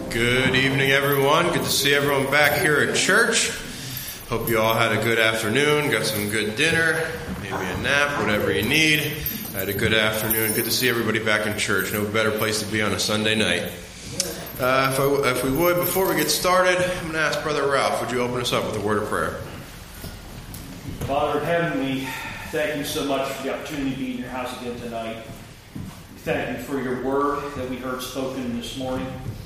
Good evening, everyone. Good to see everyone back here at church. Hope you all had a good afternoon, got some good dinner, maybe a nap, whatever you need. Had a good afternoon. Good to see everybody back in church. No better place to be on a Sunday night. If we would, before we get started, I'm going to ask Brother Ralph, would you open us up with a word of prayer? Father in heaven, we thank you so much for the opportunity to be in your house again tonight. We thank you for your word that we heard spoken this morning.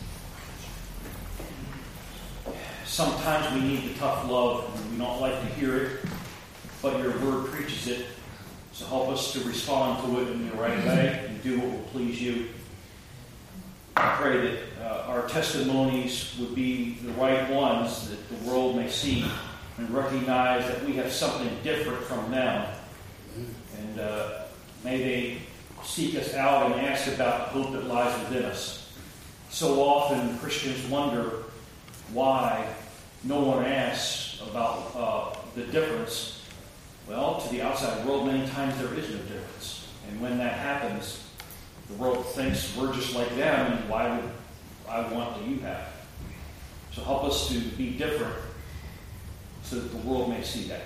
Sometimes we need the tough love, and we don't like to hear it, but your word preaches it. So help us to respond to it in the right way and do what will please you. I pray that our testimonies would be the right ones that the world may see and recognize that we have something different from them. And may they seek us out and ask about the hope that lies within us. So often Christians wonder why no one asks about the difference. Well, to the outside world, many times there is no difference. And when that happens, the world thinks we're just like them, and why would I want what you have? So help us to be different so that the world may see that.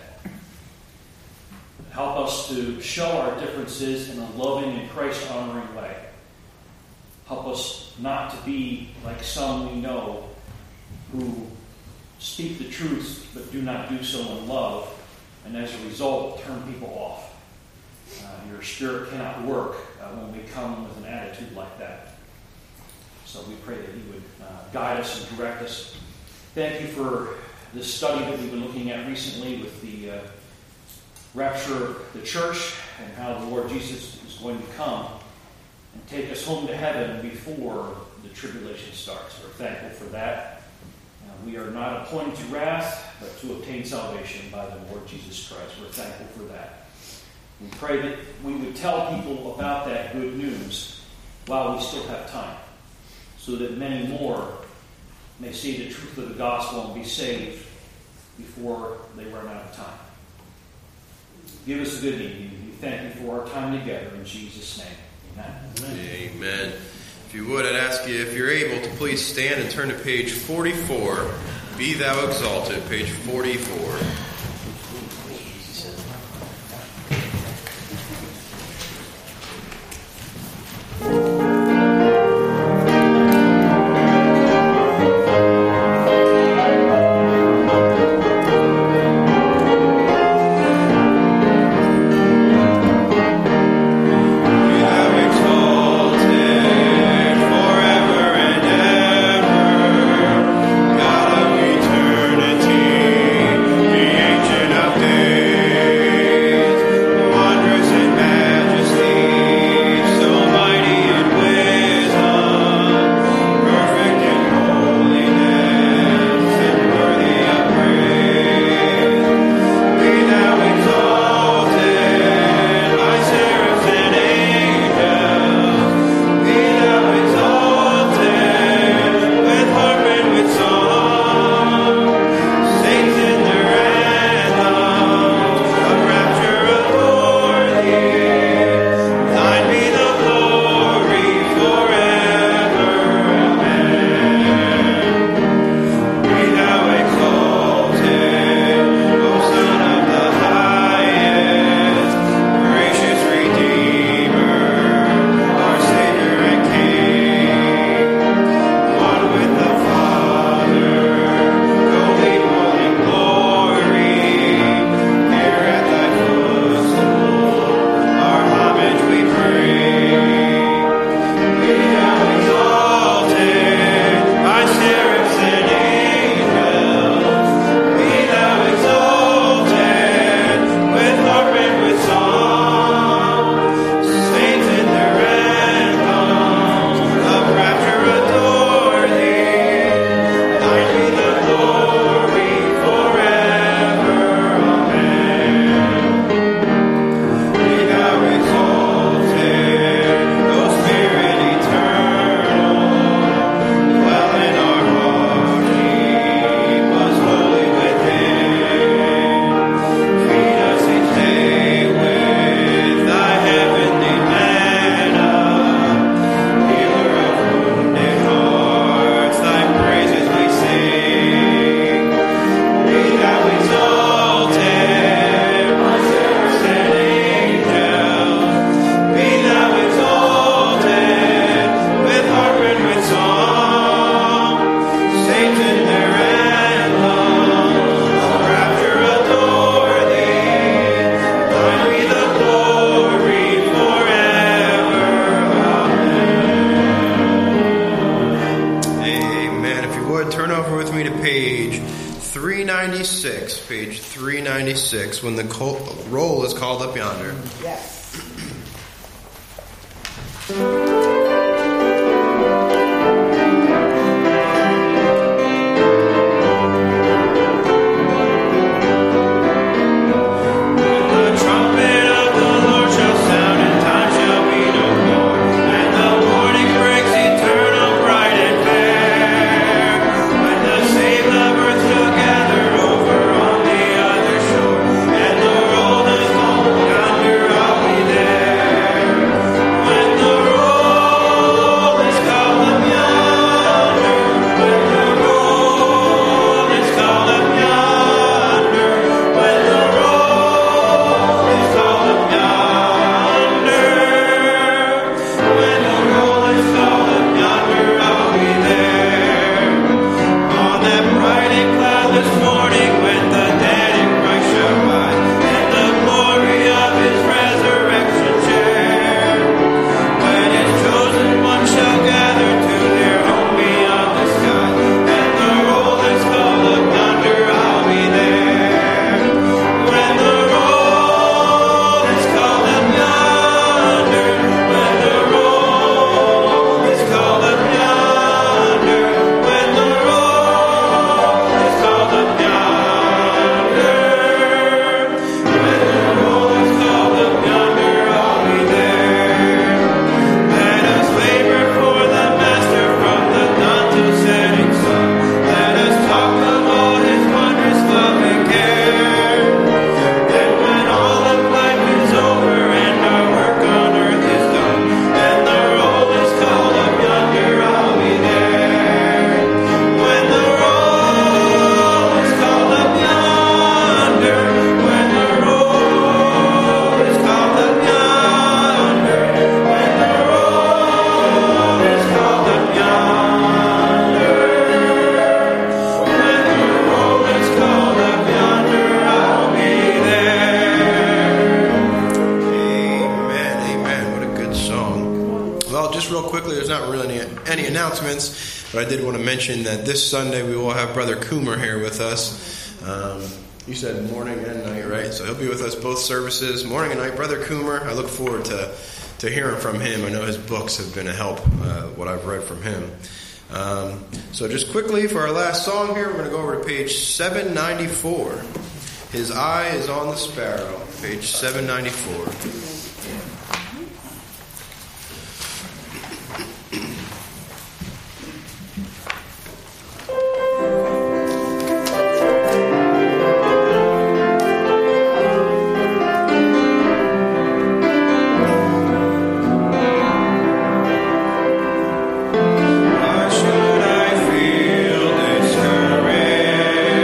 Help us to show our differences in a loving and Christ-honoring way. Help us not to be like some we know who speak the truth but do not do so in love, and as a result turn people off. Your Spirit cannot work when we come with an attitude like that. So we pray that you would guide us and direct us. Thank you for this study that we've been looking at recently with the rapture of the church and how the Lord Jesus is going to come and take us home to heaven before the tribulation starts. We're thankful for that. We are not appointed to wrath, but to obtain salvation by the Lord Jesus Christ. We're thankful for that. We pray that we would tell people about that good news while we still have time, so that many more may see the truth of the gospel and be saved before they run out of time. Give us a good evening. We thank you for our time together. In Jesus' name, amen. Amen. If you would, I'd ask you, if you're able, to please stand and turn to page 44. Be Thou Exalted, page 44. Eternity, be turn over with me to page 396. Page 396, when the roll is called up yonder. Yes. But I did want to mention that this Sunday we will have Brother Coomer here with us. You said morning and night, right? So he'll be with us both services, morning and night. Brother Coomer, I look forward to hearing from him. I know his books have been a help, what I've read from him. So just quickly, for our last song here, we're going to go over to page 794. His eye is on the sparrow, page 794.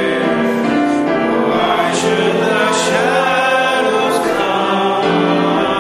Shadows come.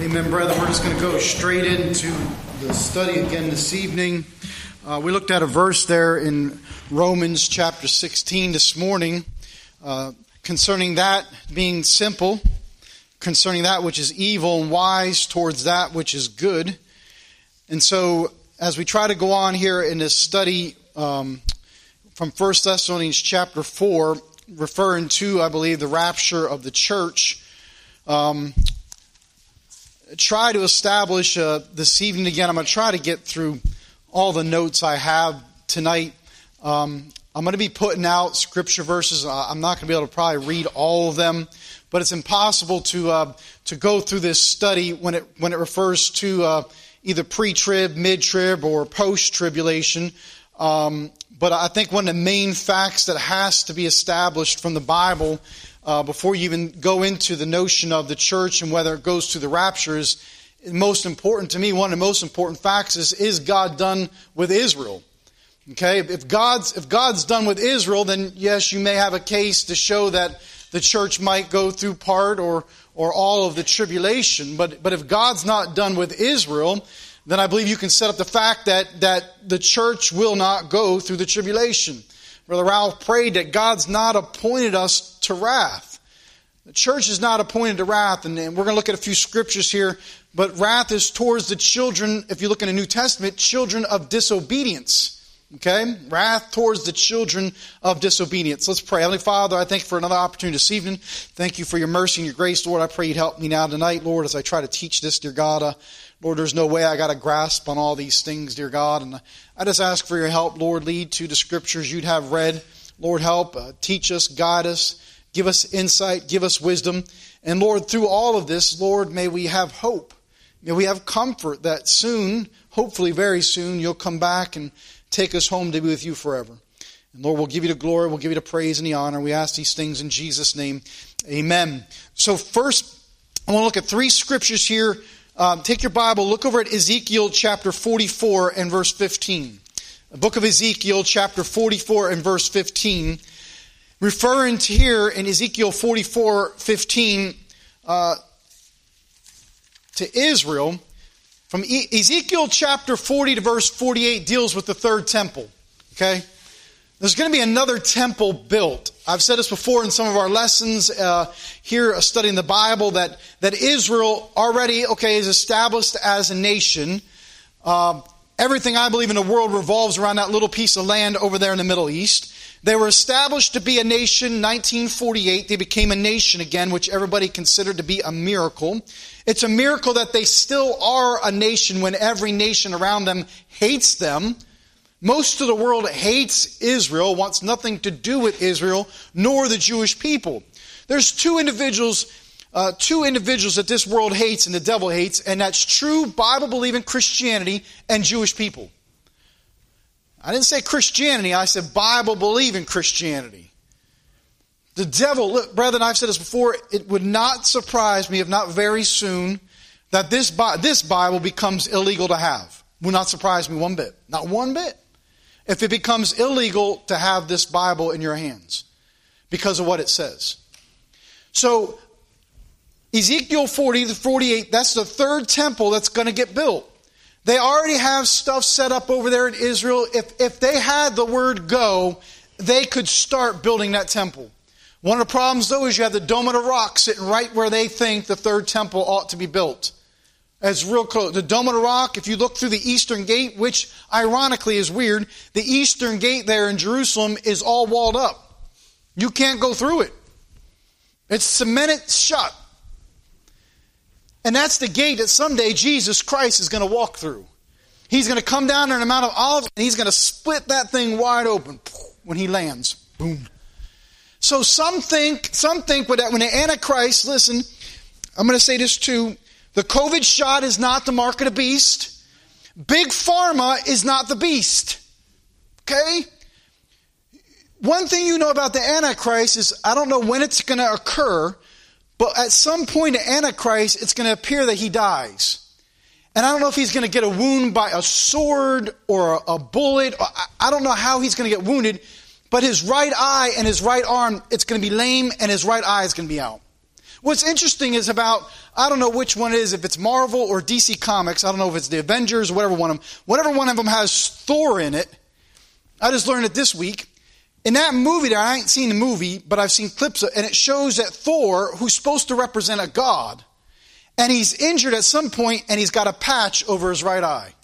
Amen, brethren. We're just going to go straight into the study again this evening. We looked at a verse there in Romans chapter 16 this morning concerning that being simple, concerning that which is evil, and wise towards that which is good. And so as we try to go on here in this study from 1 Thessalonians chapter 4, referring to, I believe, the rapture of the church, try to establish this evening again. I'm going to try to get through all the notes I have tonight. I'm going to be putting out scripture verses. I'm not going to be able to probably read all of them, but it's impossible to go through this study when it refers to either pre-trib, mid-trib, or post-tribulation. But I think one of the main facts that has to be established from the Bible before you even go into the notion of the church and whether it goes to the rapture is most important to me. One of the most important facts is God done with Israel? Okay, if God's done with Israel, then yes, you may have a case to show that the church might go through part or all of the tribulation. But if God's not done with Israel, then I believe you can set up the fact that the church will not go through the tribulation. Brother Ralph prayed that God's not appointed us to wrath. The church is not appointed to wrath, and we're going to look at a few scriptures here, but wrath is towards the children, if you look in the New Testament, children of disobedience. Okay? Wrath towards the children of disobedience. Let's pray. Heavenly Father, I thank you for another opportunity this evening. Thank you for your mercy and your grace, Lord. I pray you'd help me now tonight, Lord, as I try to teach this, dear God. Lord, there's no way I got a grasp on all these things, dear God. And I just ask for your help, Lord. Lead to the scriptures you'd have read. Lord, help. Teach us, guide us. Give us insight. Give us wisdom. And Lord, through all of this, Lord, may we have hope. May we have comfort that soon, hopefully very soon, you'll come back and take us home to be with you forever. And Lord, we'll give you the glory. We'll give you the praise and the honor. We ask these things in Jesus' name. Amen. So first, I want to look at three scriptures here. Take your Bible, look over at Ezekiel chapter 44 and verse 15. The book of Ezekiel chapter 44 and verse 15. Referring to here in Ezekiel 44:15 to Israel. From Ezekiel chapter 40 to verse 48 deals with the third temple. Okay? There's going to be another temple built. I've said this before in some of our lessons here studying the Bible that Israel already, is established as a nation. Everything I believe in the world revolves around that little piece of land over there in the Middle East. They were established to be a nation 1948. They became a nation again, which everybody considered to be a miracle. It's a miracle that they still are a nation when every nation around them hates them. Most of the world hates Israel, wants nothing to do with Israel, nor the Jewish people. There's two individuals that this world hates and the devil hates, and that's true Bible-believing Christianity and Jewish people. I didn't say Christianity, I said Bible-believing Christianity. The devil, look, brethren, I've said this before, it would not surprise me if not very soon that this Bible becomes illegal to have. Would not surprise me one bit. Not one bit. If it becomes illegal to have this Bible in your hands because of what it says. So, Ezekiel 40 to 48, that's the third temple that's going to get built. They already have stuff set up over there in Israel. If they had the word go, they could start building that temple. One of the problems, though, is you have the Dome of the Rock sitting right where they think the third temple ought to be built. It's real close. The Dome of the Rock, if you look through the Eastern Gate, which ironically is weird, the Eastern Gate there in Jerusalem is all walled up. You can't go through it. It's cemented shut. And that's the gate that someday Jesus Christ is going to walk through. He's going to come down there in the Mount of Olives and he's going to split that thing wide open when he lands. Boom. So some think that when the Antichrist, listen, I'm going to say this too, the COVID shot is not the mark of the beast. Big Pharma is not the beast. Okay? One thing you know about the Antichrist is, I don't know when it's going to occur, but at some point the Antichrist, it's going to appear that he dies. And I don't know if he's going to get a wound by a sword or a bullet. I don't know how he's going to get wounded, but his right eye and his right arm, it's going to be lame and his right eye is going to be out. What's interesting is about, I don't know which one it is, if it's Marvel or DC Comics, I don't know if it's the Avengers or whatever one of them has Thor in it. I just learned it this week. In that movie there, I ain't seen the movie, but I've seen clips of it, and it shows that Thor, who's supposed to represent a god, and he's injured at some point, and he's got a patch over his right eye.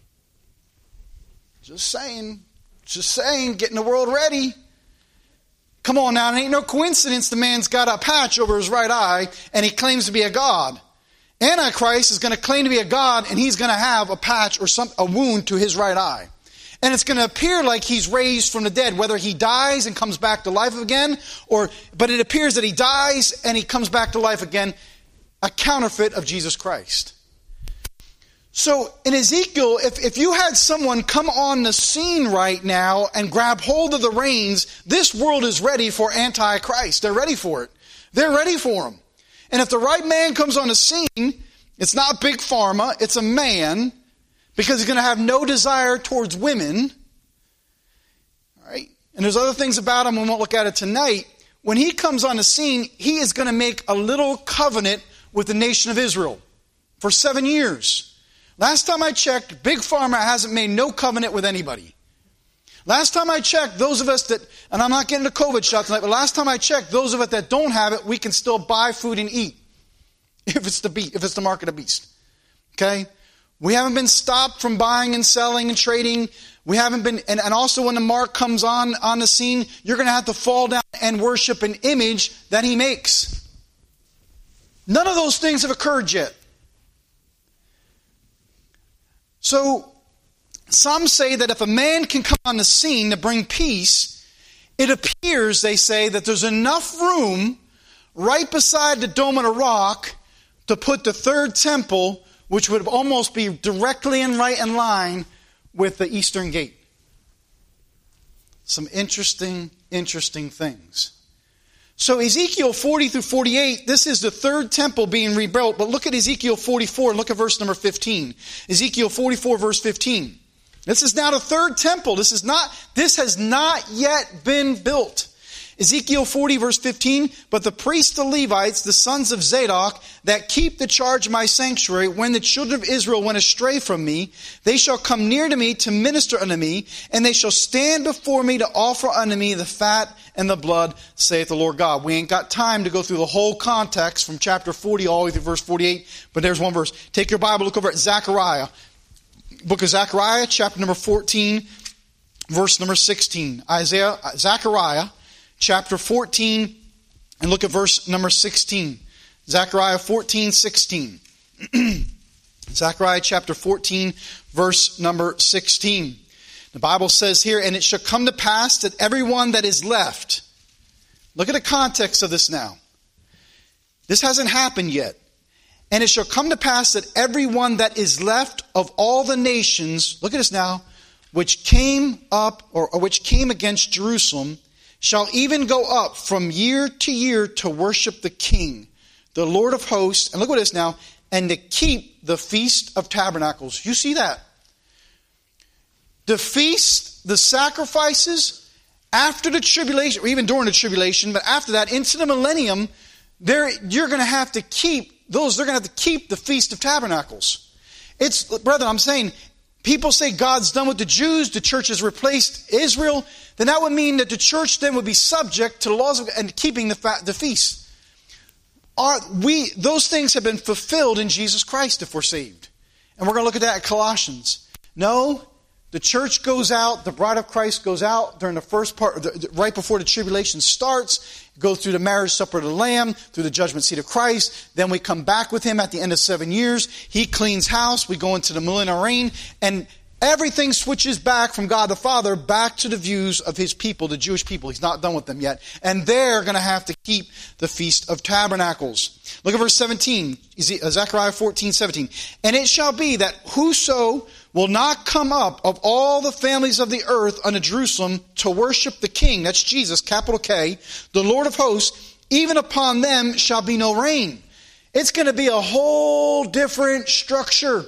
Just saying, getting the world ready. Come on now, it ain't no coincidence the man's got a patch over his right eye, and he claims to be a god. Antichrist is going to claim to be a god, and he's going to have a patch or a wound to his right eye. And it's going to appear like he's raised from the dead, whether he dies and comes back to life again, but it appears that he dies and he comes back to life again, a counterfeit of Jesus Christ. So in Ezekiel, if you had someone come on the scene right now and grab hold of the reins, this world is ready for Antichrist. They're ready for it. They're ready for him. And if the right man comes on the scene, it's not big pharma, it's a man, because he's going to have no desire towards women. All right? And there's other things about him, we won't look at it tonight. When he comes on the scene, he is going to make a little covenant with the nation of Israel for 7 years. Last time I checked, Big Pharma hasn't made no covenant with anybody. Last time I checked, those of us that, and I'm not getting the COVID shot tonight, but last time I checked, those of us that don't have it, we can still buy food and eat. If it's the mark of the beast. Okay? We haven't been stopped from buying and selling and trading. We haven't been, and also when the mark comes on the scene, you're going to have to fall down and worship an image that he makes. None of those things have occurred yet. So, some say that if a man can come on the scene to bring peace, it appears, they say, that there's enough room right beside the Dome of the Rock to put the third temple, which would almost be directly and right in line with the Eastern Gate. Some interesting things. So Ezekiel 40 through 48, this is the third temple being rebuilt. But look at Ezekiel 44, look at verse number 15. Ezekiel 44, verse 15. This is now the third temple. This has not yet been built. Ezekiel 40 verse 15, but the priests, the Levites, the sons of Zadok, that keep the charge of my sanctuary, when the children of Israel went astray from me, they shall come near to me to minister unto me, and they shall stand before me to offer unto me the fat and the blood, saith the Lord God. We ain't got time to go through the whole context from chapter 40 all the way through verse 48, but there's one verse. Take your Bible, look over at Zechariah. Book of Zechariah, chapter number 14, verse number 16. Zechariah, chapter 14, and look at verse number 16. Zechariah 14, 16. Zechariah chapter 14, verse number 16. The Bible says here, and it shall come to pass that everyone that is left. Look at the context of this now. This hasn't happened yet. And it shall come to pass that everyone that is left of all the nations, look at this now, which came up, or which came against Jerusalem, shall even go up from year to year to worship the King, the Lord of hosts, and look at this now, and to keep the Feast of Tabernacles. You see that? The feast, the sacrifices, after the tribulation, or even during the tribulation, but after that, into the millennium, you're going to have to keep those. They're going to have to keep the Feast of Tabernacles. Brethren, I'm saying, people say God's done with the Jews, the church has replaced Israel, then that would mean that the church then would be subject to the laws of, and keeping the feast. Those things have been fulfilled in Jesus Christ if we're saved. And we're going to look at that at Colossians. No, the church goes out, the bride of Christ goes out during the first part, right before the tribulation starts, go through the marriage supper of the Lamb, through the judgment seat of Christ. Then we come back with him at the end of 7 years. He cleans house. We go into the millennial reign. And everything switches back from God the Father back to the views of his people, the Jewish people. He's not done with them yet. And they're going to have to keep the Feast of Tabernacles. Look at verse 17, Zechariah 14, 17. And it shall be that whoso will not come up of all the families of the earth unto Jerusalem to worship the King, that's Jesus, capital K, the Lord of hosts, even upon them shall be no rain. It's going to be a whole different structure.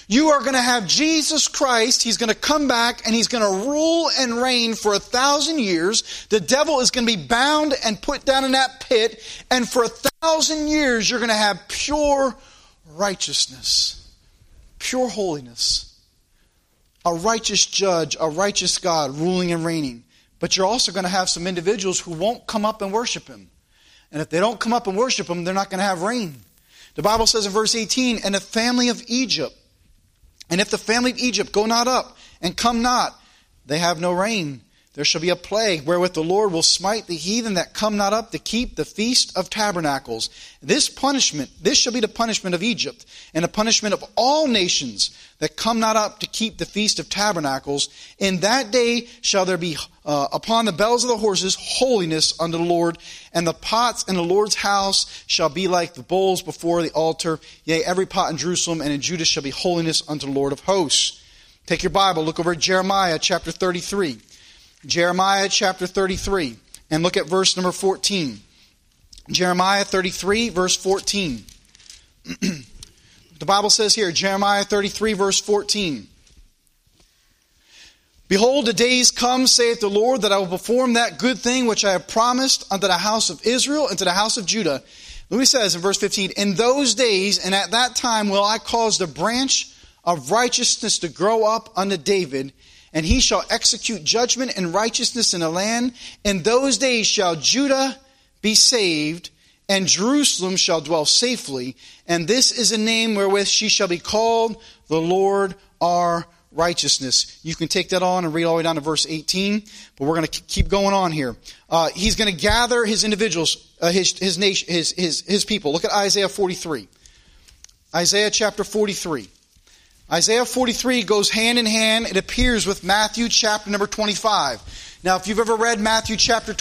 You are going to have Jesus Christ. He's going to come back and he's going to rule and reign for 1,000 years. The devil is going to be bound and put down in that pit. And for 1,000 years, you're going to have pure righteousness, pure holiness, a righteous judge, a righteous God ruling and reigning. But you're also going to have some individuals who won't come up and worship him. And if they don't come up and worship him, they're not going to have reign. The Bible says in verse 18, and the family of Egypt, and if the family of Egypt go not up and come not, they have no rain. There shall be a plague wherewith the Lord will smite the heathen that come not up to keep the feast of tabernacles. This shall be the punishment of Egypt, and the punishment of all nations that come not up to keep the feast of tabernacles. In that day shall there be upon the bells of the horses holiness unto the Lord, and the pots in the Lord's house shall be like the bowls before the altar. Yea, every pot in Jerusalem and in Judah shall be holiness unto the Lord of hosts. Take your Bible, look over at Jeremiah chapter 33. Jeremiah chapter 33, and look at verse number 14. Jeremiah 33, verse 14. The Bible says here, Jeremiah 33, verse 14. Behold, the days come, saith the Lord, that I will perform that good thing which I have promised unto the house of Israel and to the house of Judah. Look what he says in verse 15. In those days and at that time will I cause the branch of righteousness to grow up unto David, and he shall execute judgment and righteousness in the land. In those days shall Judah be saved, and Jerusalem shall dwell safely. And this is a name wherewith she shall be called, the Lord our righteousness. You can take that on and read all the way down to verse 18. But we're going to keep going on here. He's going to gather his individuals, his nation, his people. Look at Isaiah 43. Isaiah chapter 43. Isaiah 43 goes hand in hand. It appears with Matthew chapter number 25. Now, if you've ever read Matthew chapter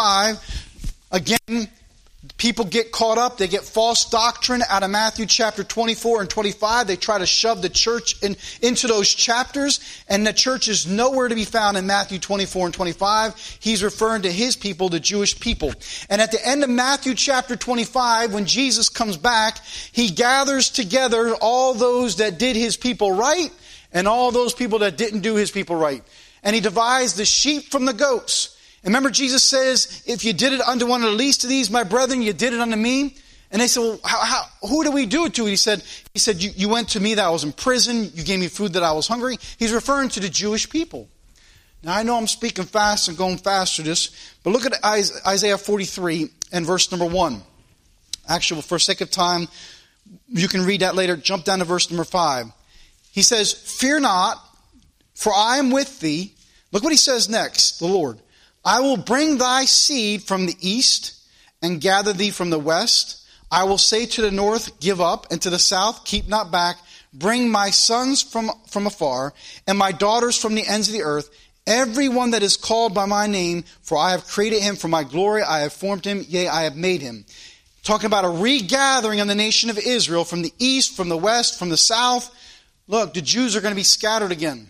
25, again, people get caught up. They get false doctrine out of Matthew chapter 24 and 25. They try to shove the church into those chapters, and the church is nowhere to be found in Matthew 24 and 25. He's referring to his people, the Jewish people. And at the end of Matthew chapter 25, when Jesus comes back, he gathers together all those that did his people right and all those people that didn't do his people right. And he divides the sheep from the goats. And remember, Jesus says, if you did it unto one of the least of these, my brethren, you did it unto me. And they said, well, who do we do it to? He said, you went to me that I was in prison. You gave me food that I was hungry. He's referring to the Jewish people. Now, I know I'm speaking fast and going fast through this, but look at Isaiah 43 and verse number 1. Actually, for sake of time, you can read that later. Jump down to verse number 5. He says, fear not, for I am with thee. Look what he says next, the Lord. I will bring thy seed from the east and gather thee from the west. I will say to the north, give up, and to the south, keep not back. Bring my sons from afar, and my daughters from the ends of the earth. Every one that is called by my name, for I have created him for my glory. I have formed him, yea, I have made him. Talking about a regathering of the nation of Israel from the east, from the west, from the south. Look, the Jews are going to be scattered again.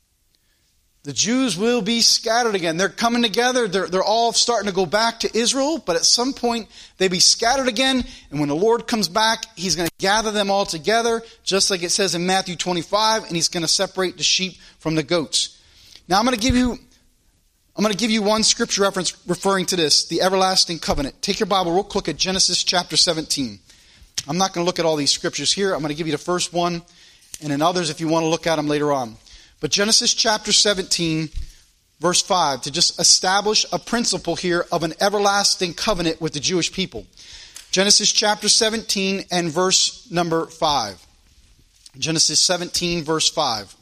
The Jews will be scattered again. They're coming together. They're all starting to go back to Israel. But at some point, they'll be scattered again. And when the Lord comes back, he's going to gather them all together, just like it says in Matthew 25. And he's going to separate the sheep from the goats. Now, I'm going to give you one scripture reference referring to this, the everlasting covenant. Take your Bible real quick at Genesis chapter 17. I'm not going to look at all these scriptures here. I'm going to give you the first one, and then others if you want to look at them later on. But Genesis chapter 17, verse 5, to just establish a principle here of an everlasting covenant with the Jewish people. Genesis chapter 17 and verse number 5. Genesis 17, verse 5.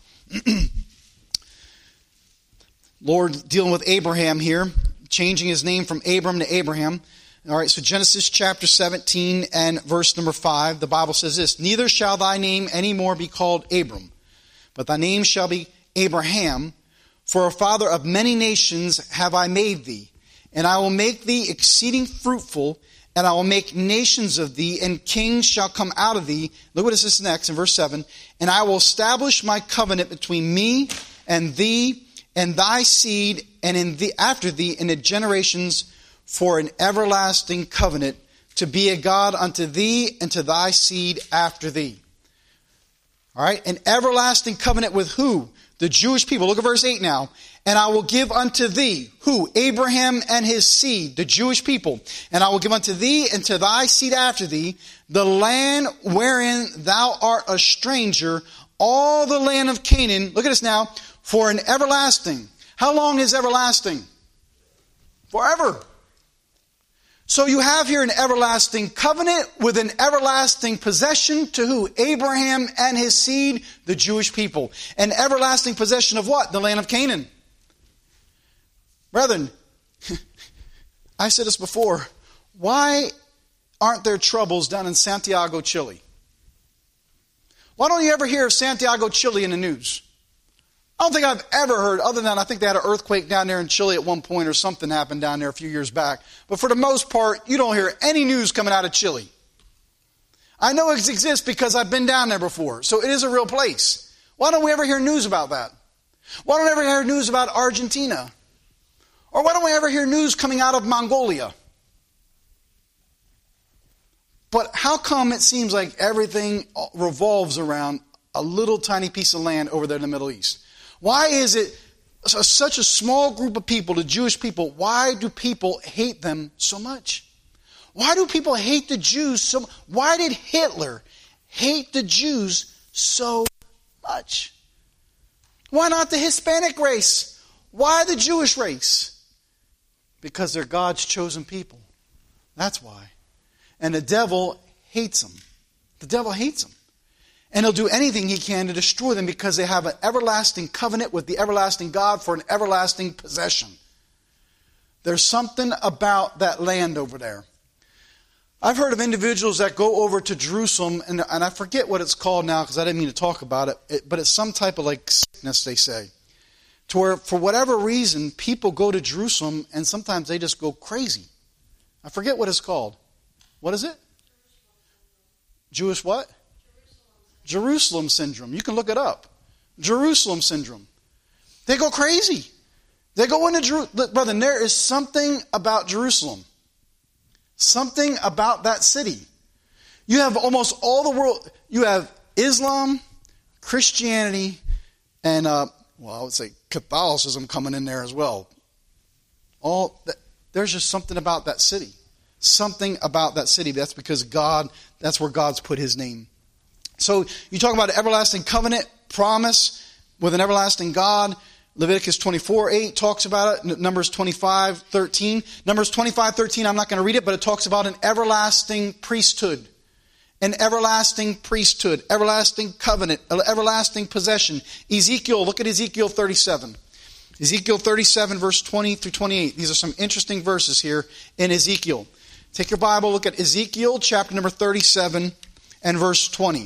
Lord dealing with Abraham here, changing his name from Abram to Abraham. All right, so Genesis chapter 17 and verse number 5, the Bible says this, neither shall thy name any more be called Abram, but thy name shall be Abraham, for a father of many nations have I made thee. And I will make thee exceeding fruitful, and I will make nations of thee, and kings shall come out of thee. Look what it says next in verse 7. And I will establish my covenant between me and thee and thy seed, and in thee after thee in the generations, for an everlasting covenant, to be a God unto thee and to thy seed after thee. All right, an everlasting covenant with who? The Jewish people. Look at verse 8 now. And I will give unto thee, who? Abraham and his seed, the Jewish people. And I will give unto thee and to thy seed after thee, the land wherein thou art a stranger, all the land of Canaan. Look at this now. For an everlasting. How long is everlasting? Forever. So you have here an everlasting covenant with an everlasting possession to who? Abraham and his seed, the Jewish people. An everlasting possession of what? The land of Canaan. Brethren, I said this before. Why aren't there troubles down in Santiago, Chile? Why don't you ever hear of Santiago, Chile in the news? I don't think I've ever heard, other than I think they had an earthquake down there in Chile at one point or something happened down there a few years back. But for the most part, you don't hear any news coming out of Chile. I know it exists because I've been down there before. So it is a real place. Why don't we ever hear news about that? Why don't we ever hear news about Argentina? Or why don't we ever hear news coming out of Mongolia? But how come it seems like everything revolves around a little tiny piece of land over there in the Middle East? Why is it such a small group of people, the Jewish people, why do people hate them so much? Why do people hate the Jews so much? Why did Hitler hate the Jews so much? Why not the Hispanic race? Why the Jewish race? Because they're God's chosen people. That's why. And the devil hates them. The devil hates them. And he'll do anything he can to destroy them because they have an everlasting covenant with the everlasting God for an everlasting possession. There's something about that land over there. I've heard of individuals that go over to Jerusalem, and I forget what it's called now because I didn't mean to talk about it, but it's some type of like sickness, they say. To where, for whatever reason, people go to Jerusalem and sometimes they just go crazy. I forget what it's called. What is it? Jewish what? Jerusalem syndrome. You can look it up. Jerusalem syndrome. They go crazy. They go into Jerusalem. Brother, there is something about Jerusalem. Something about that city. You have almost all the world. You have Islam, Christianity, and, I would say Catholicism coming in there as well. There's just something about that city. Something about that city. That's because that's where God's put his name. So you talk about an everlasting covenant promise with an everlasting God. Leviticus 24:8 talks about it. Numbers 25:13. Numbers 25:13, I'm not going to read it, but it talks about an everlasting priesthood. An everlasting priesthood. Everlasting covenant. Everlasting possession. Ezekiel, look at Ezekiel 37. Ezekiel 37 verse 20 through 28. These are some interesting verses here in Ezekiel. Take your Bible, look at Ezekiel chapter number 37 and verse 20.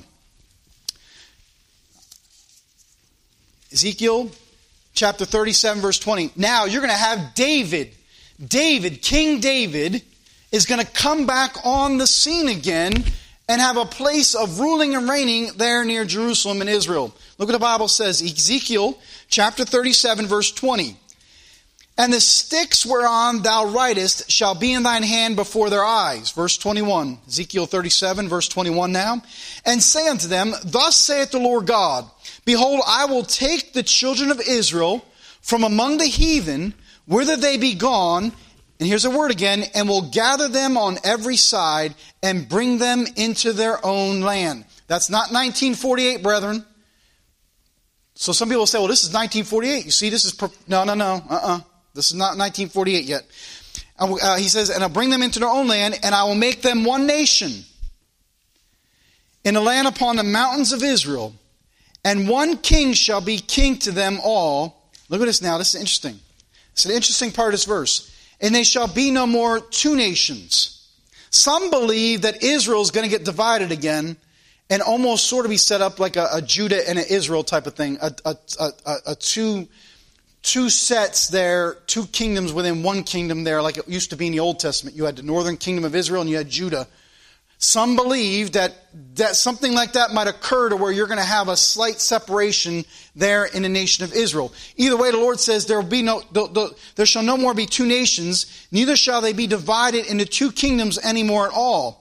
Ezekiel chapter 37 verse 20. Now you're going to have David, King David, is going to come back on the scene again and have a place of ruling and reigning there near Jerusalem in Israel. Look what the Bible says. Ezekiel chapter 37 verse 20. And the sticks whereon thou writest shall be in thine hand before their eyes. Verse 21. Ezekiel 37 verse 21 now. And say unto them, Thus saith the Lord God, Behold, I will take the children of Israel from among the heathen, whither they be gone, and here's the word again, and will gather them on every side and bring them into their own land. That's not 1948, brethren. So some people say, well, this is 1948. You see, this is... No. This is not 1948 yet. He says, and I'll bring them into their own land, and I will make them one nation in a land upon the mountains of Israel. And one king shall be king to them all. Look at this now. This is interesting. It's an interesting part of this verse. And they shall be no more two nations. Some believe that Israel is going to get divided again and almost sort of be set up like a Judah and an Israel type of thing. A two sets there, two kingdoms within one kingdom there, like it used to be in the Old Testament. You had the northern kingdom of Israel and you had Judah. Some believe that something like that might occur to where you're going to have a slight separation there in the nation of Israel. Either way, the Lord says there shall no more be two nations, neither shall they be divided into two kingdoms anymore at all.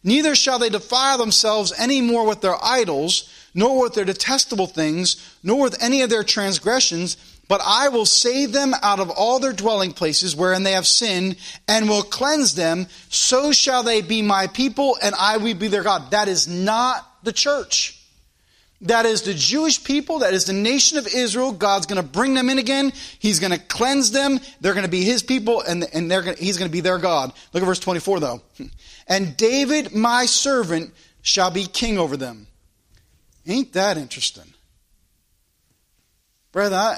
Neither shall they defile themselves any more with their idols, nor with their detestable things, nor with any of their transgressions, but I will save them out of all their dwelling places wherein they have sinned, and will cleanse them. So shall they be my people, and I will be their God. That is not the church. That is the Jewish people. That is the nation of Israel. God's going to bring them in again. He's going to cleanse them. They're going to be His people, and He's going to be their God. Look at verse 24, though. And David, my servant, shall be king over them. Ain't that interesting? Brother,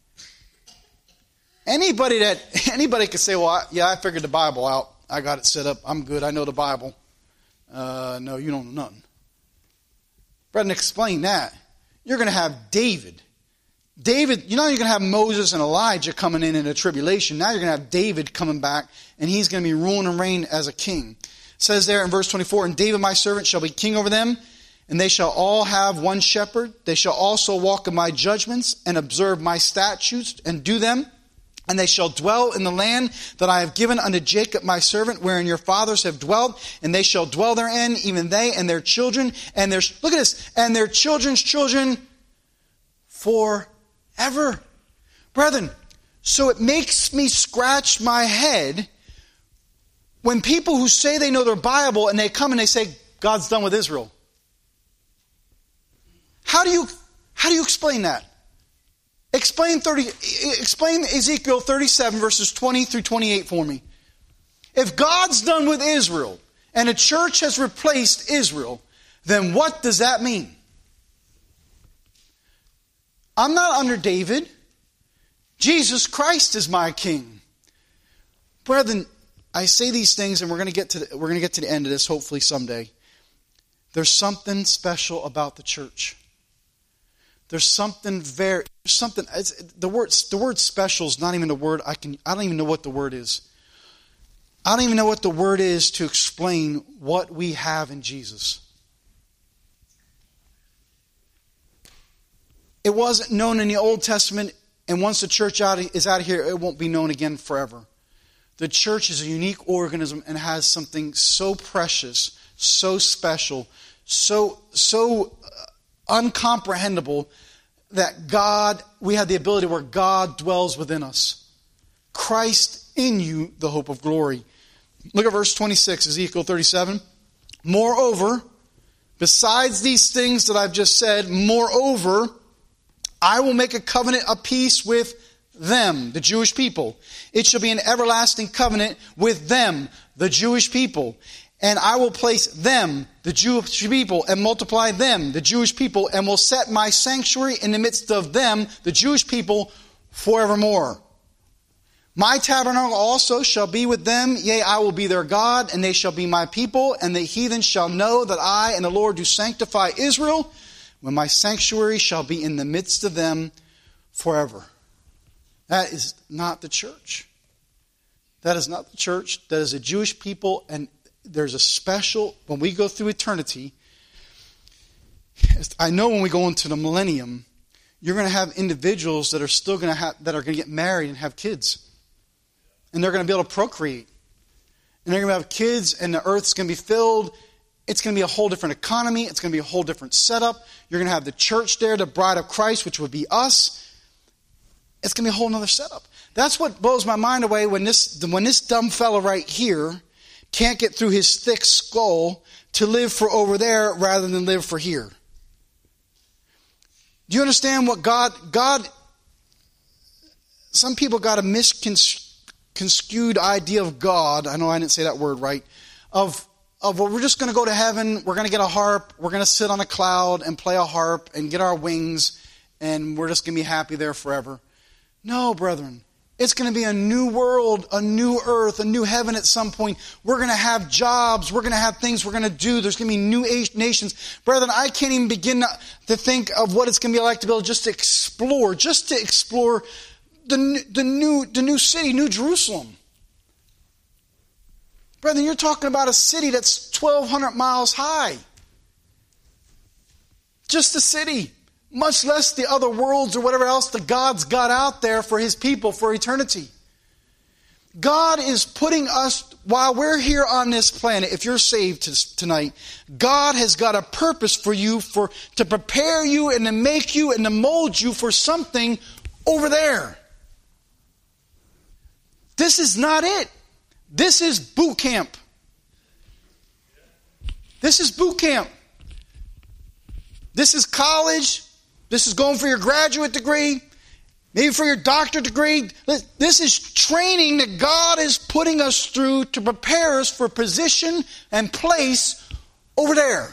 anybody could say, well, I figured the Bible out. I got it set up. I'm good. I know the Bible. No, you don't know nothing. Brethren, explain that. You're going to have David. David, you're going to have Moses and Elijah coming in a tribulation. Now you're going to have David coming back, and he's going to be ruling and reign as a king. It says there in verse 24, and David my servant shall be king over them, and they shall all have one shepherd. They shall also walk in my judgments and observe my statutes and do them. And they shall dwell in the land that I have given unto Jacob my servant, wherein your fathers have dwelt, and they shall dwell therein, even they and their children, and their, look at this, and their children's children forever. Brethren, so it makes me scratch my head when people who say they know their Bible and they come and they say, God's done with Israel. How do you explain that? Explain Ezekiel 37 verses 20 through 28 for me. If God's done with Israel and a church has replaced Israel, then what does that mean? I'm not under David. Jesus Christ is my king. Brethren, I say these things, and we're going to get to the end of this hopefully someday. There's something special about the church. There's something the word special is not even a word I don't even know what the word is. I don't even know what the word is to explain what we have in Jesus. It wasn't known in the Old Testament, and once the church is out of here, it won't be known again forever. The church is a unique organism and has something so precious, so special, so uncomprehendable that we have the ability where God dwells within us. Christ in you, the hope of glory. Look at verse 26, Ezekiel 37. Moreover, besides these things that I've just said, moreover, I will make a covenant of peace with them, the Jewish people. It shall be an everlasting covenant with them, the Jewish people. And I will place them, the Jewish people, and multiply them, the Jewish people, and will set my sanctuary in the midst of them, the Jewish people, forevermore. My tabernacle also shall be with them, yea, I will be their God, and they shall be my people, and the heathen shall know that I and the Lord do sanctify Israel, when my sanctuary shall be in the midst of them forever. That is not the church. That is not the church. That is a Jewish people, and there's a special, when we go through eternity, I know when we go into the millennium, you're going to have individuals that are still going to get married and have kids. And they're going to be able to procreate. And they're going to have kids, and the earth's going to be filled. It's going to be a whole different economy. It's going to be a whole different setup. You're going to have the church there, the bride of Christ, which would be us. It's going to be a whole other setup. That's what blows my mind away when this dumb fellow right here can't get through his thick skull to live for over there rather than live for here. Do you understand what God, some people got a misconstrued idea of God. I know I didn't say that word right. Well, we're just going to go to heaven. We're going to get a harp. We're going to sit on a cloud and play a harp and get our wings. And we're just going to be happy there forever. No, brethren. It's going to be a new world, a new earth, a new heaven at some point. We're going to have jobs. We're going to have things we're going to do. There's going to be new nations. Brethren, I can't even begin to think of what it's going to be like to be able just to explore the new city, New Jerusalem. Brethren, you're talking about a city that's 1,200 miles high. Just a city. Much less the other worlds or whatever else the God's got out there for His people for eternity. God is putting us while we're here on this planet, if you're saved tonight, God has got a purpose for you to prepare you and to make you and to mold you for something over there. This is not it. This is boot camp. This is boot camp. This is college. This is going for your graduate degree. Maybe for your doctorate degree. This is training that God is putting us through to prepare us for position and place over there.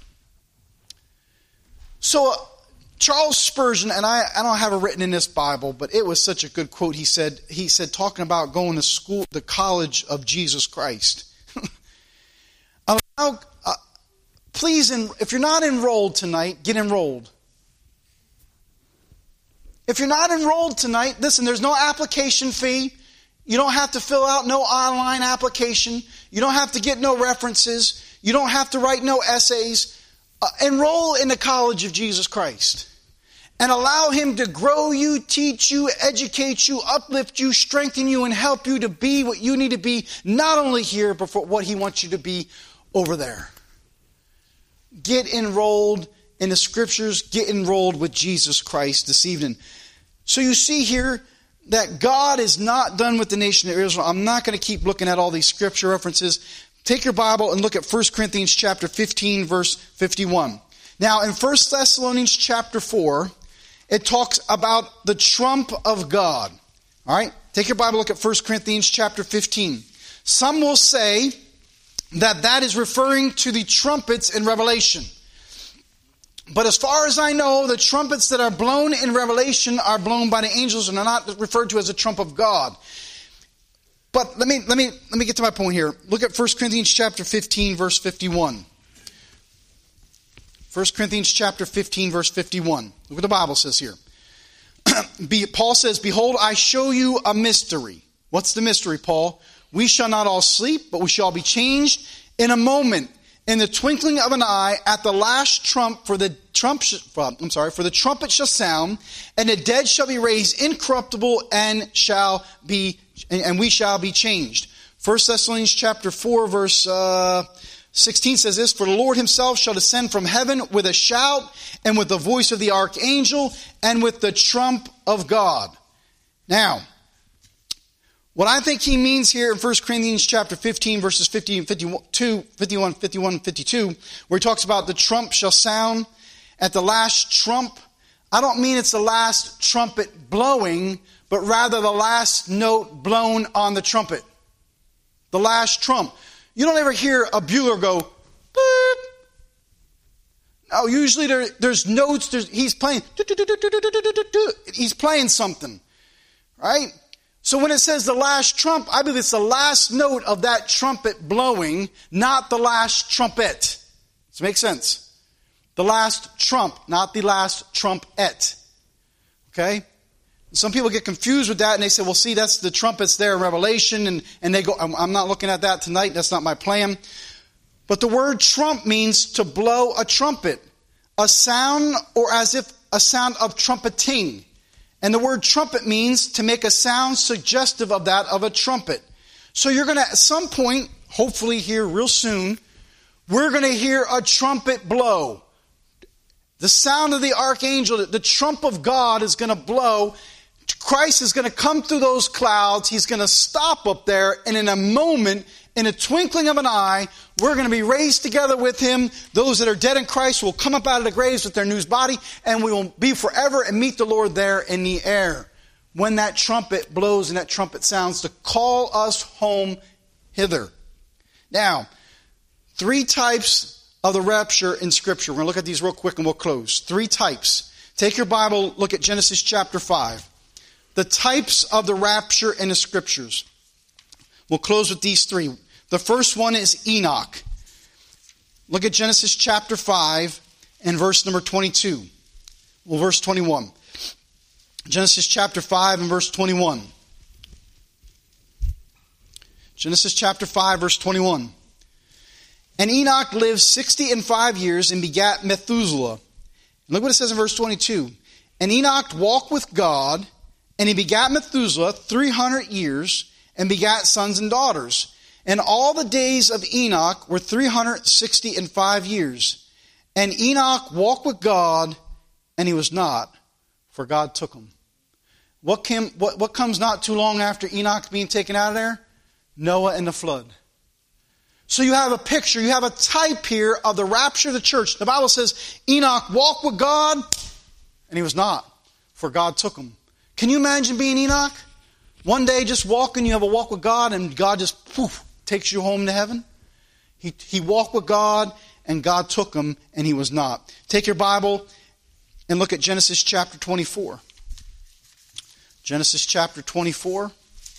So Charles Spurgeon, and I don't have it written in this Bible, but it was such a good quote. He said talking about going to school, the college of Jesus Christ. Please, if you're not enrolled tonight, get enrolled. If you're not enrolled tonight, listen, there's no application fee. You don't have to fill out no online application. You don't have to get no references. You don't have to write no essays. Enroll in the college of Jesus Christ. And allow Him to grow you, teach you, educate you, uplift you, strengthen you, and help you to be what you need to be, not only here, but for what He wants you to be over there. Get enrolled in the Scriptures. Get enrolled with Jesus Christ this evening. So you see here that God is not done with the nation of Israel. I'm not going to keep looking at all these Scripture references. Take your Bible and look at 1 Corinthians chapter 15, verse 51. Now, in 1 Thessalonians chapter 4, it talks about the trump of God. All right? Take your Bible, look at 1 Corinthians chapter 15. Some will say that is referring to the trumpets in Revelation. But as far as I know, the trumpets that are blown in Revelation are blown by the angels and are not referred to as a trump of God. But let me get to my point here. Look at 1 Corinthians chapter 15, verse 51. 1 Corinthians chapter 15, verse 51. Look what the Bible says here. Paul says, "Behold, I show you a mystery." What's the mystery, Paul? "We shall not all sleep, but we shall be changed in a moment, in the twinkling of an eye, at the last trump, for the trumpet shall sound, and the dead shall be raised incorruptible, and we shall be changed." 1 Thessalonians chapter 4, verse 16 says this, "For the Lord Himself shall descend from heaven with a shout, and with the voice of the archangel, and with the trump of God." Now, what I think he means here in 1 Corinthians chapter 15, verses 51, 52, where he talks about the trump shall sound at the last trump, I don't mean it's the last trumpet blowing, but rather the last note blown on the trumpet. The last trump. You don't ever hear a bugler go, beep. No, usually there's notes, he's playing, he's playing something, right? So when it says the last trump, I believe it's the last note of that trumpet blowing, not the last trumpet. Does it make sense? The last trump, not the last trumpet. Okay? Some people get confused with that and they say, well, see, that's the trumpets there in Revelation. And they go, I'm not looking at that tonight. That's not my plan. But the word trump means to blow a trumpet. A sound, or as if a sound of trumpeting. And the word trumpet means to make a sound suggestive of that of a trumpet. So you're going to, at some point, hopefully here real soon, we're going to hear a trumpet blow. The sound of the archangel, the trump of God is going to blow. Christ is going to come through those clouds. He's going to stop up there. And in a moment, in a twinkling of an eye, we're going to be raised together with Him. Those that are dead in Christ will come up out of the graves with their new body, and we will be forever and meet the Lord there in the air. When that trumpet blows and that trumpet sounds to call us home hither. Now, 3 types of the rapture in Scripture. We're going to look at these real quick and we'll close. 3 types. Take your Bible, look at Genesis chapter 5. The types of the rapture in the Scriptures. We'll close with these 3. The first one is Enoch. Look at Genesis chapter 5 and verse number 22. Well, verse 21. Genesis chapter 5 and verse 21. Genesis chapter 5, verse 21. "And Enoch lived 65 years and begat Methuselah." And look what it says in verse 22. "And Enoch walked with God, and he begat Methuselah 300 years, and begat sons and daughters. And all the days of Enoch were 365 years. And Enoch walked with God, and he was not, for God took him. What comes not too long after Enoch being taken out of there? Noah and the flood. So you have a picture, you have a type here of the rapture of the church. The Bible says Enoch walked with God, and he was not, for God took him. Can you imagine being Enoch? One day just walking, you have a walk with God, and God just takes you home to heaven. He walked with God, and God took him, and he was not. Take your Bible and look at Genesis chapter 24. Genesis chapter 24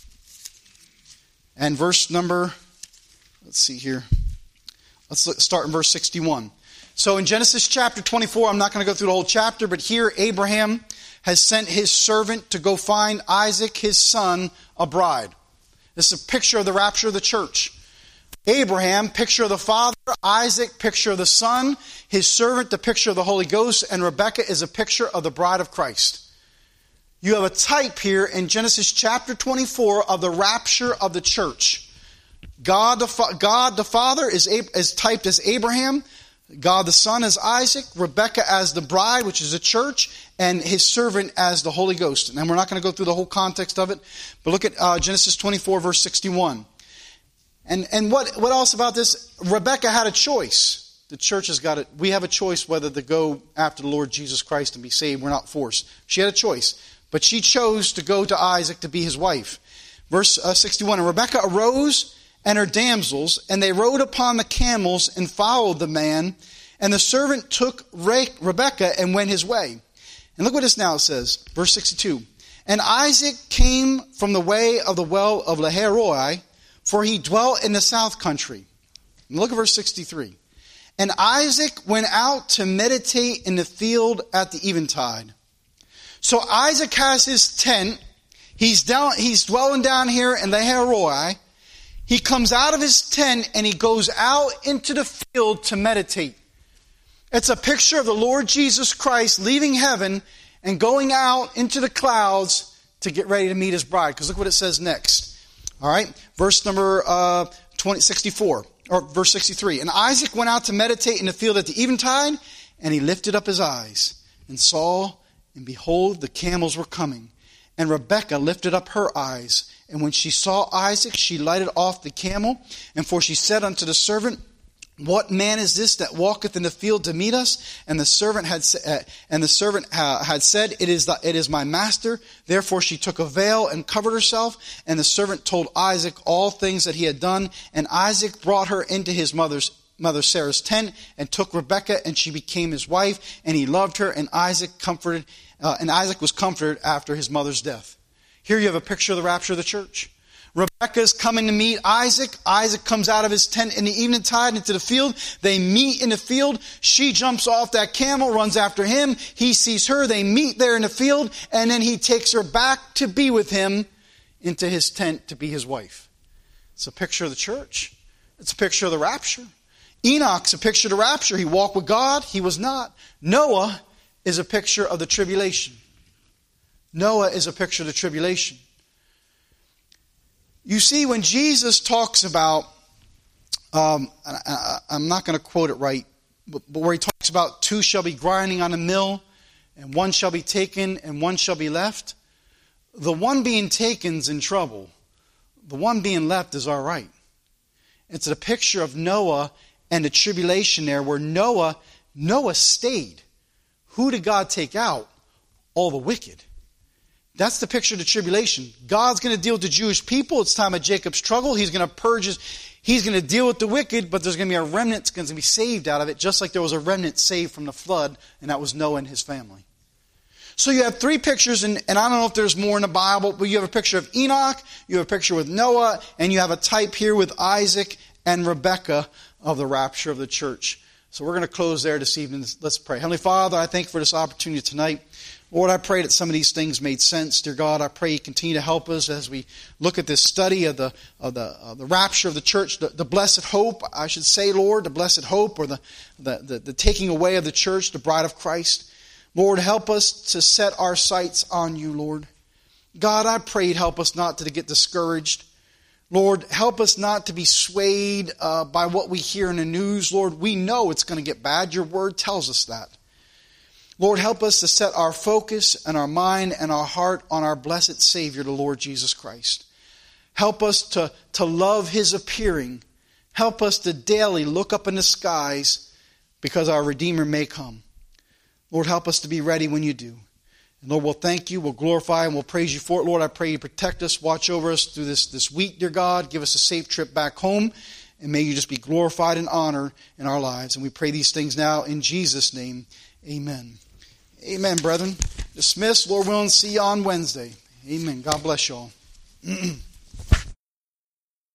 and verse number, let's see here. Let's start in verse 61. So in Genesis chapter 24, I'm not going to go through the whole chapter, but here Abraham has sent his servant to go find Isaac, his son, a bride. This is a picture of the rapture of the church. Abraham, picture of the Father. Isaac, picture of the Son. His servant, the picture of the Holy Ghost. And Rebekah is a picture of the bride of Christ. You have a type here in Genesis chapter 24 of the rapture of the church. God the Father is typed as Abraham. God the Son as Isaac. Rebekah as the bride, which is the church. And his servant as the Holy Ghost. And we're not going to go through the whole context of it. But look at Genesis 24 verse 61. And what else about this? Rebekah had a choice. The church has got it. We have a choice whether to go after the Lord Jesus Christ and be saved. We're not forced. She had a choice. But she chose to go to Isaac to be his wife. Verse 61, and Rebekah arose and her damsels, and they rode upon the camels and followed the man. And the servant took Rebekah and went his way. And look what this now says. Verse 62. And Isaac came from the way of the well of Lahairoi, for he dwelt in the south country. And look at verse 63. And Isaac went out to meditate in the field at the eventide. So Isaac has his tent. He's dwelling down here in Lahairoi. He comes out of his tent and he goes out into the field to meditate. It's a picture of the Lord Jesus Christ leaving heaven and going out into the clouds to get ready to meet his bride. Because look what it says next. All right, verse number 64, or verse 63. And Isaac went out to meditate in the field at the eventide, and he lifted up his eyes and saw, and behold, the camels were coming. And Rebekah lifted up her eyes, and when she saw Isaac, she lighted off the camel. And for she said unto the servant, what man is this that walketh in the field to meet us? And the servant had said, it is my master. Therefore she took a veil and covered herself. And the servant told Isaac all things that he had done. And Isaac brought her into his mother Sarah's tent and took Rebekah, and she became his wife. And he loved her, and Isaac was comforted after his mother's death. Here you have a picture of the rapture of the church. Rebekah is coming to meet Isaac. Isaac comes out of his tent in the evening tide into the field. They meet in the field. She jumps off that camel, runs after him. He sees her. They meet there in the field. And then he takes her back to be with him into his tent to be his wife. It's a picture of the church. It's a picture of the rapture. Enoch's a picture of the rapture. He walked with God. He was not. Noah is a picture of the tribulation. Noah is a picture of the tribulation. You see, when Jesus talks about, I'm not going to quote it right, but where he talks about two shall be grinding on a mill, and one shall be taken, and one shall be left, the one being taken's in trouble. The one being left is all right. It's a picture of Noah and the tribulation there, where Noah stayed. Who did God take out? All the wicked. That's the picture of the tribulation. God's going to deal with the Jewish people. It's time of Jacob's struggle. He's going to purge He's going to deal with the wicked, but there's going to be a remnant that's going to be saved out of it, just like there was a remnant saved from the flood, and that was Noah and his family. So you have three pictures, and I don't know if there's more in the Bible, but you have a picture of Enoch, you have a picture with Noah, and you have a type here with Isaac and Rebekah of the rapture of the church. So we're going to close there this evening. Let's pray. Heavenly Father, I thank you for this opportunity tonight. Lord, I pray that some of these things made sense. Dear God, I pray you continue to help us as we look at this study of the rapture of the church, the blessed hope, I should say, Lord, the blessed hope, or the taking away of the church, the bride of Christ. Lord, help us to set our sights on you, Lord. God, I pray you'd help us not to get discouraged. Lord, help us not to be swayed by what we hear in the news. Lord, we know it's going to get bad. Your word tells us that. Lord, help us to set our focus and our mind and our heart on our blessed Savior, the Lord Jesus Christ. Help us to love His appearing. Help us to daily look up in the skies because our Redeemer may come. Lord, help us to be ready when you do. And Lord, we'll thank you, we'll glorify, and we'll praise you for it. Lord, I pray you protect us, watch over us through this week, dear God. Give us a safe trip back home, and may you just be glorified and honored in our lives. And we pray these things now in Jesus' name. Amen. Amen, brethren. Dismissed. Lord willing, see you on Wednesday. Amen. God bless you all.